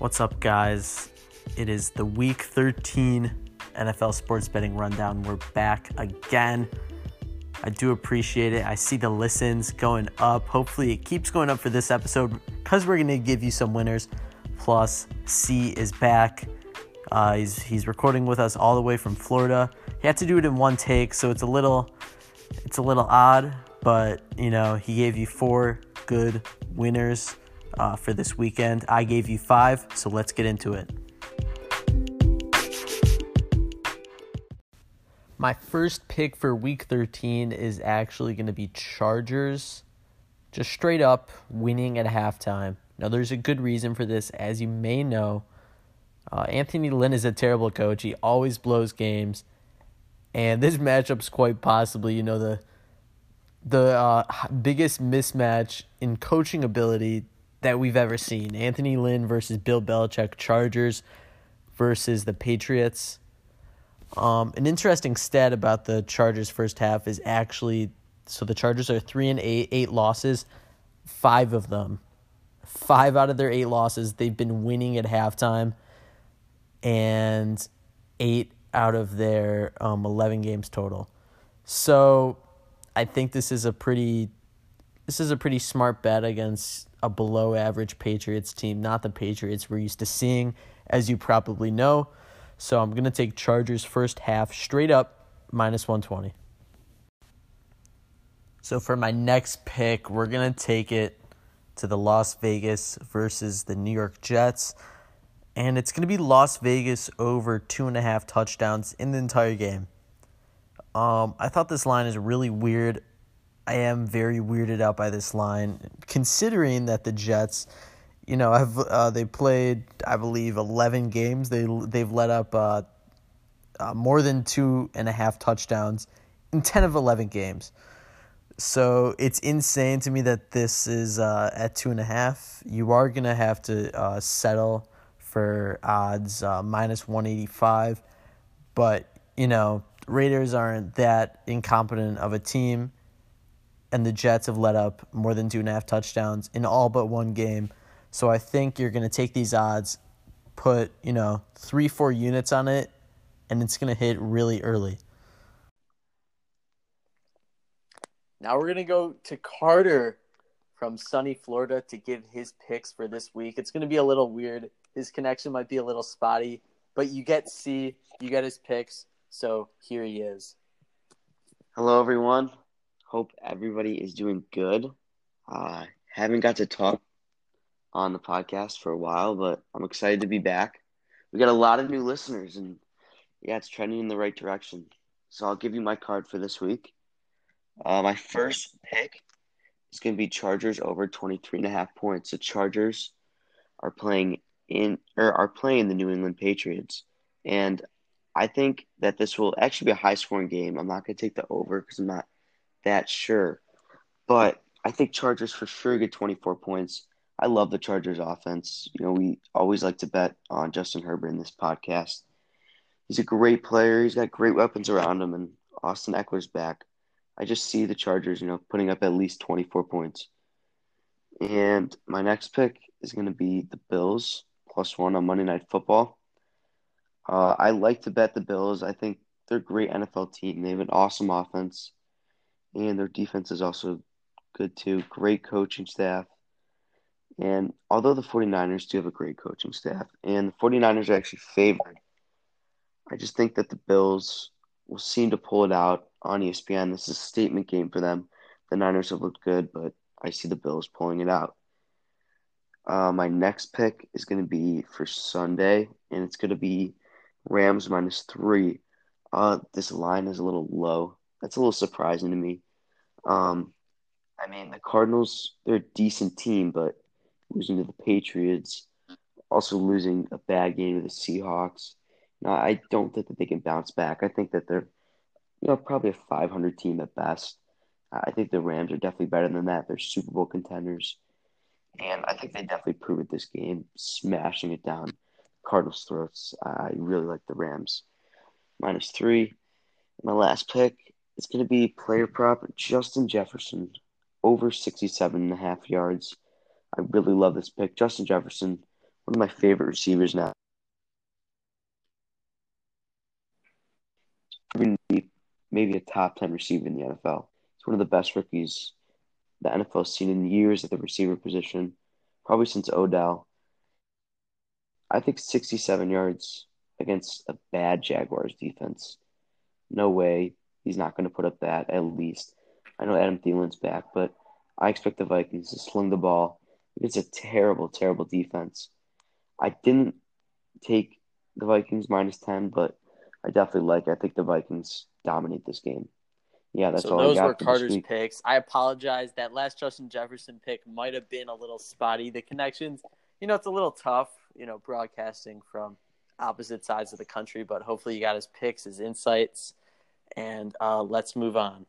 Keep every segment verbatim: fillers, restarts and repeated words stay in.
What's up, guys? It is the Week thirteen N F L Sports Betting Rundown. We're back again. I do appreciate it. I see the listens going up. Hopefully it keeps going up for this episode because we're going to give you some winners. Plus, C is back. Uh, he's he's recording with us all the way from Florida. He had to do it in one take, so it's a little it's a little odd, but you know, he gave you four good winners uh, for this weekend. I gave you five, so let's get into it. My first pick for Week thirteen is actually going to be Chargers, just straight up winning at halftime. Now, there's a good reason for this. As you may know, uh, Anthony Lynn is a terrible coach. He always blows games, and this matchup's quite possibly, you know, the the uh, biggest mismatch in coaching ability that we've ever seen. Anthony Lynn versus Bill Belichick, Chargers versus the Patriots. Um, an interesting stat about the Chargers first half is actually, so the Chargers are three and eight, eight losses, five of them, five out of their eight losses, they've been winning at halftime, and eight out of their um, eleven games total. So I think this is a pretty, this is a pretty smart bet against a below average Patriots team, not the Patriots we're used to seeing, as you probably know. So I'm going to take Chargers first half straight up, minus one twenty. So for my next pick, we're going to take it to the Las Vegas versus the New York Jets. And it's going to be Las Vegas over two and a half touchdowns in the entire game. Um, I thought this line is really weird. I am very weirded out by this line, considering that the Jets, you know, have uh, they played, I believe, eleven games. They they've let up uh, uh, more than two and a half touchdowns in ten of eleven games. So it's insane to me that this is uh, at two and a half. You are gonna have to uh, settle for odds uh, minus one eighty-five, but you know, Raiders aren't that incompetent of a team, and the Jets have let up more than two and a half touchdowns in all but one game. So I think you're going to take these odds, put, you know, three, four units on it, and it's going to hit really early. Now we're going to go to Carter from sunny Florida to give his picks for this week. It's going to be a little weird. His connection might be a little spotty, but you get C, you get his picks, so here he is. Hello, everyone. Hope everybody is doing good. Uh, haven't got to talk on the podcast for a while, but I'm excited to be back. We got a lot of new listeners, and yeah, it's trending in the right direction. So I'll give you my card for this week. Uh, my first pick is going to be Chargers over twenty-three and a half points. The Chargers are playing in or are playing the New England Patriots, and I think that this will actually be a high-scoring game. I'm not going to take the over because I'm not that sure, but I think Chargers for sure get twenty-four points. I love the Chargers offense. You know, we always like to bet on Justin Herbert in this podcast. He's a great player. He's got great weapons around him, and Austin Eckler's back. I just see the Chargers, you know, putting up at least twenty-four points. And my next pick is going to be the Bills, plus one on Monday Night Football. Uh, I like to bet the Bills. I think they're a great N F L team. They have an awesome offense, and their defense is also good too. Great coaching staff. And although the 49ers do have a great coaching staff, and the 49ers are actually favored, I just think that the Bills will seem to pull it out on E S P N. This is a statement game for them. The Niners have looked good, but I see the Bills pulling it out. Uh, my next pick is going to be for Sunday, and it's going to be Rams minus three. Uh, this line is a little low. That's a little surprising to me. Um, I mean, the Cardinals, they're a decent team, but losing to the Patriots, also losing a bad game to the Seahawks. Now, I don't think that they can bounce back. I think that they're, you know, probably a five hundred team at best. I think the Rams are definitely better than that. They're Super Bowl contenders. And I think they definitely proved this game, smashing it down Cardinals' throats. I really like the Rams. Minus three. My last pick is going to be player prop Justin Jefferson, over sixty-seven and a half yards. I really love this pick. Justin Jefferson, one of my favorite receivers now. Maybe a top ten receiver in the N F L. He's one of the best rookies the N F L has seen in years at the receiver position, probably since Odell. I think sixty-seven yards against a bad Jaguars defense. No way he's not going to put up that at least. I know Adam Thielen's back, but I expect the Vikings to sling the ball against a terrible, terrible defense. I didn't take the Vikings minus ten, but I definitely like it. I think the Vikings dominate this game. Yeah, that's So all I those got were for this Carter's week. picks. I apologize. That last Justin Jefferson pick might have been a little spotty. The connections, you know, it's a little tough, you know, broadcasting from opposite sides of the country, but hopefully you got his picks, his insights, and uh, let's move on.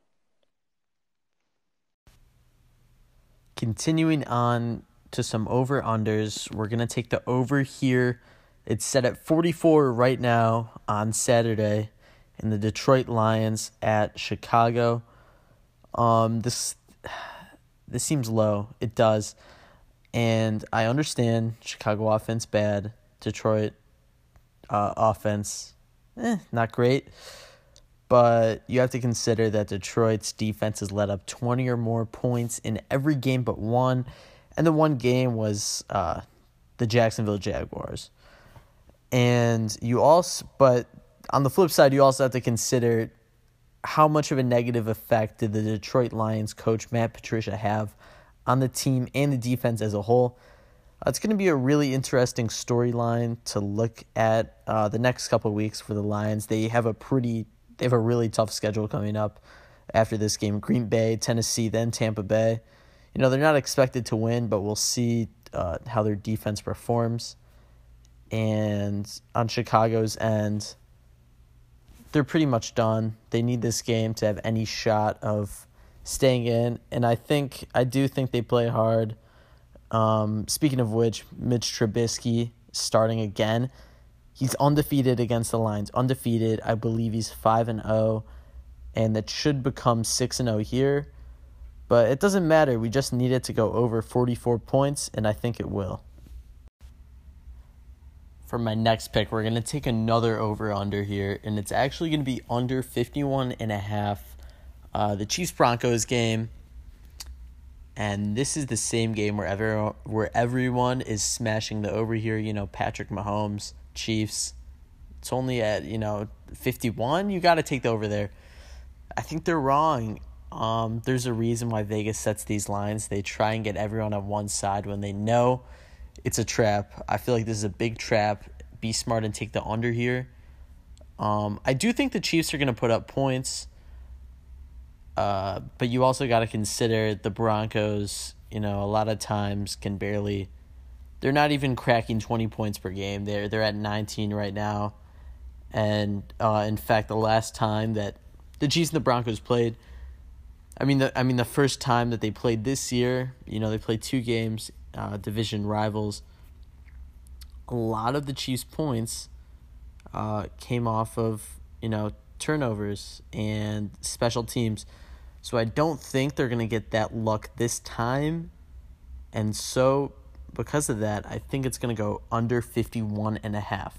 Continuing on to some over-unders, we're going to take the over here. It's set at forty-four right now on Saturday in the Detroit Lions at Chicago. Um, this this seems low. It does. And I understand Chicago offense bad. Detroit uh, offense, eh, not great. But you have to consider that Detroit's defense has let up twenty or more points in every game but one. And the one game was uh, the Jacksonville Jaguars. And you also, but on the flip side, you also have to consider how much of a negative effect did the Detroit Lions coach Matt Patricia have on the team and the defense as a whole. Uh, it's going to be a really interesting storyline to look at uh, the next couple of weeks for the Lions. They have a pretty, they have a really tough schedule coming up after this game. Green Bay, Tennessee, then Tampa Bay. You know, they're not expected to win, but we'll see uh, how their defense performs. And on Chicago's end, they're pretty much done. They need this game to have any shot of staying in. And I think, I do think they play hard. Um, speaking of which, Mitch Trubisky starting again. He's undefeated against the Lions. Undefeated. I believe he's five and oh. And that should become six and oh here. But it doesn't matter. We just need it to go over forty-four points, and I think it will. For my next pick, we're going to take another over-under here, and it's actually going to be under fifty-one and a half. Uh, the Chiefs-Broncos game, and this is the same game where, everyone, where everyone is smashing the over here. You know, Patrick Mahomes, Chiefs. It's only at, you know, fifty-one. You got to take the over there. I think they're wrong. Um, there's a reason why Vegas sets these lines. They try and get everyone on one side when they know it's a trap. I feel like this is a big trap. Be smart and take the under here. Um, I do think the Chiefs are going to put up points. Uh, but you also got to consider the Broncos, you know, a lot of times can barely, they're not even cracking twenty points per game. They're, they're at nineteen right now. And uh, in fact, the last time that the Chiefs and the Broncos played, I mean, the I mean the first time that they played this year, you know, they played two games, uh, division rivals. A lot of the Chiefs' points uh, came off of, you know, turnovers and special teams. So I don't think they're going to get that luck this time. And so because of that, I think it's going to go under fifty-one and a half.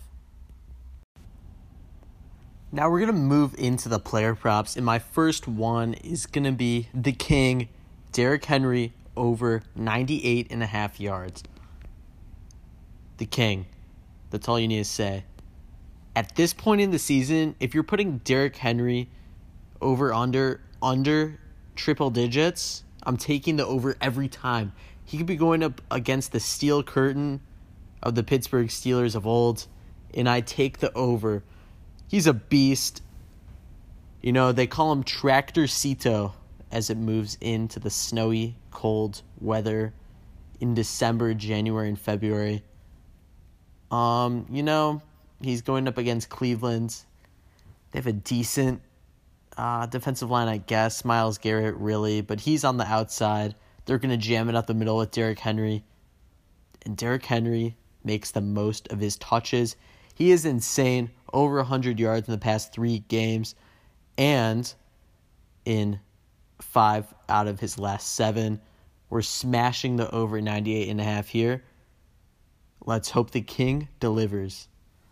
Now we're going to move into the player props, and my first one is going to be the King, Derrick Henry, over ninety-eight and a half yards. The King. That's all you need to say. At this point in the season, if you're putting Derrick Henry over under under triple digits, I'm taking the over every time. He could be going up against the steel curtain of the Pittsburgh Steelers of old, and I take the over. He's a beast. You know, they call him Tractor Cito as it moves into the snowy, cold weather in December, January, and February. Um, you know, he's going up against Cleveland. They have a decent uh, defensive line, I guess. Myles Garrett, really. But he's on the outside. They're going to jam it up the middle with Derrick Henry. And Derrick Henry makes the most of his touches. He is insane. Over one hundred yards in the past three games. And in five out of his last seven. We're smashing the over ninety-eight and a half here. Let's hope the King delivers.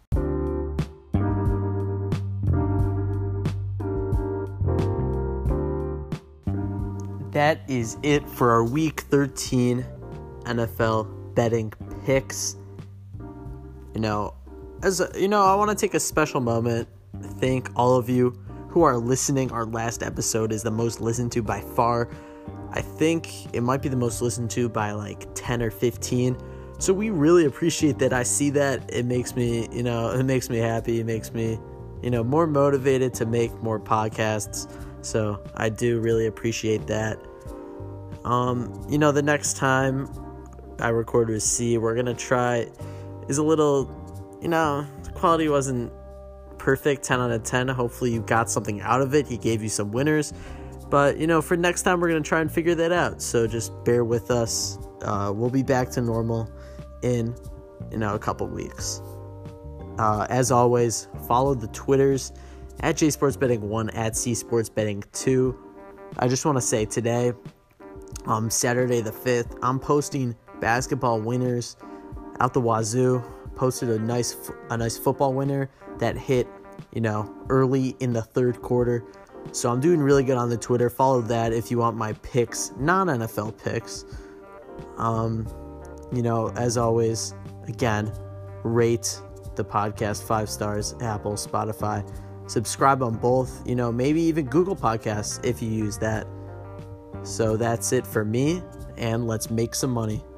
That is it for our Week thirteen N F L betting picks. You know, as a, you know, I want to take a special moment to thank all of you who are listening. Our last episode is the most listened to by far. I think it might be the most listened to by like ten or fifteen. So we really appreciate that. I see that. It makes me, you know, it makes me happy. It makes me, you know, more motivated to make more podcasts. So I do really appreciate that. Um, you know, the next time I record with C, we're going to try, is a little, you know, the quality wasn't perfect, ten out of ten. Hopefully you got something out of it. He gave you some winners. But, you know, for next time, we're going to try and figure that out. So just bear with us. Uh, we'll be back to normal in, you know, a couple weeks. Uh, as always, follow the Twitters at J Sports Betting one, at C Sports Betting two. I just want to say today, um, Saturday the fifth, I'm posting basketball winners out the wazoo. Posted a nice, a nice football winner that hit, you know, early in the third quarter. So I'm doing really good on the Twitter. Follow that if you want my picks, non-N F L picks. Um, you know, as always, again, rate the podcast five stars, Apple, Spotify. Subscribe on both, you know, maybe even Google Podcasts if you use that. So that's it for me, and let's make some money.